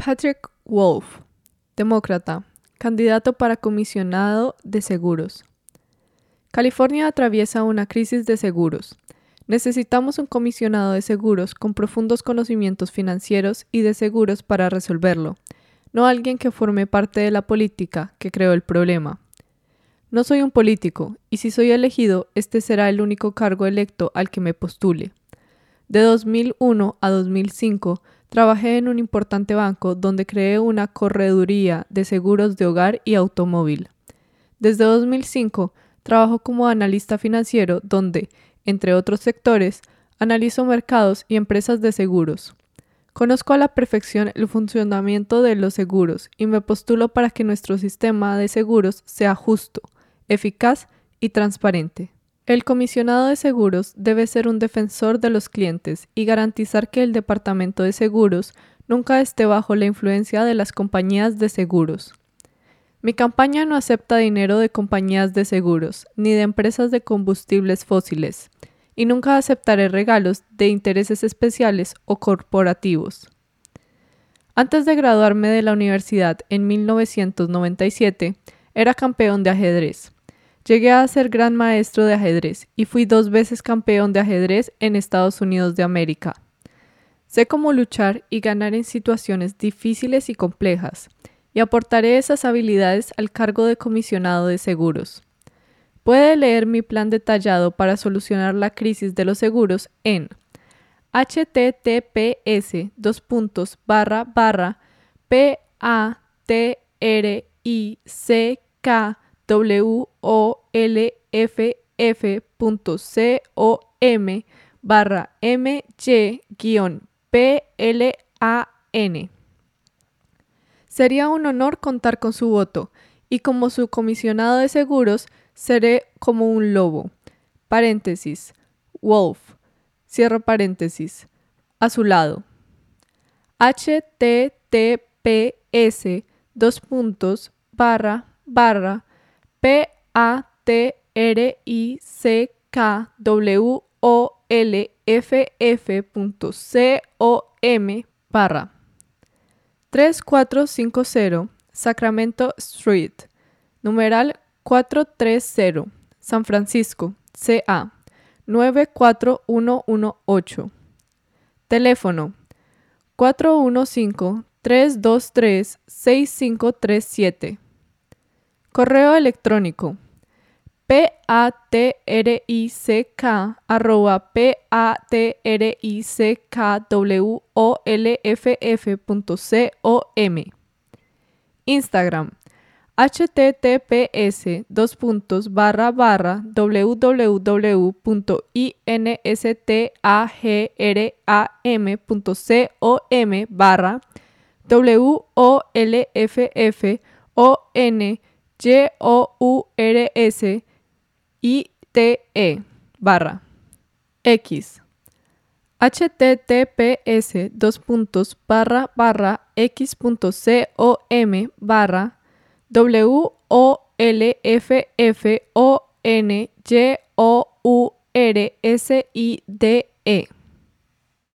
Patrick Wolf, demócrata, candidato para comisionado de seguros. California atraviesa una crisis de seguros. Necesitamos un comisionado de seguros con profundos conocimientos financieros y de seguros para resolverlo, no alguien que forme parte de la política que creó el problema. No soy un político, y si soy elegido, este será el único cargo electo al que me postule. De 2001 a 2005, trabajé en un importante banco donde creé una correduría de seguros de hogar y automóvil. Desde 2005, trabajo como analista financiero donde, entre otros sectores, analizo mercados y empresas de seguros. Conozco a la perfección el funcionamiento de los seguros y me postulo para que nuestro sistema de seguros sea justo, eficaz y transparente. El comisionado de seguros debe ser un defensor de los clientes y garantizar que el departamento de seguros nunca esté bajo la influencia de las compañías de seguros. Mi campaña no acepta dinero de compañías de seguros ni de empresas de combustibles fósiles, y nunca aceptaré regalos de intereses especiales o corporativos. Antes de graduarme de la universidad en 1997, era campeón de ajedrez. Llegué a ser gran maestro de ajedrez y fui 2 veces campeón de ajedrez en Estados Unidos de América. Sé cómo luchar y ganar en situaciones difíciles y complejas, y aportaré esas habilidades al cargo de comisionado de seguros. Puede leer mi plan detallado para solucionar la crisis de los seguros en https://patrickWolf.my-MY-plan. Sería un honor contar con su voto, y como su comisionado de seguros, seré como un lobo, paréntesis, Wolf, cierro paréntesis, a su lado. https://patrickWolf.com/ 3450 Sacramento Street, numeral 430, San Francisco, CA, 94118. Teléfono 415-323-6537. Correo electrónico patrick@patrickWolff.com. Instagram https://www.instite/x https://x.com/WOLFFONYOURSIDE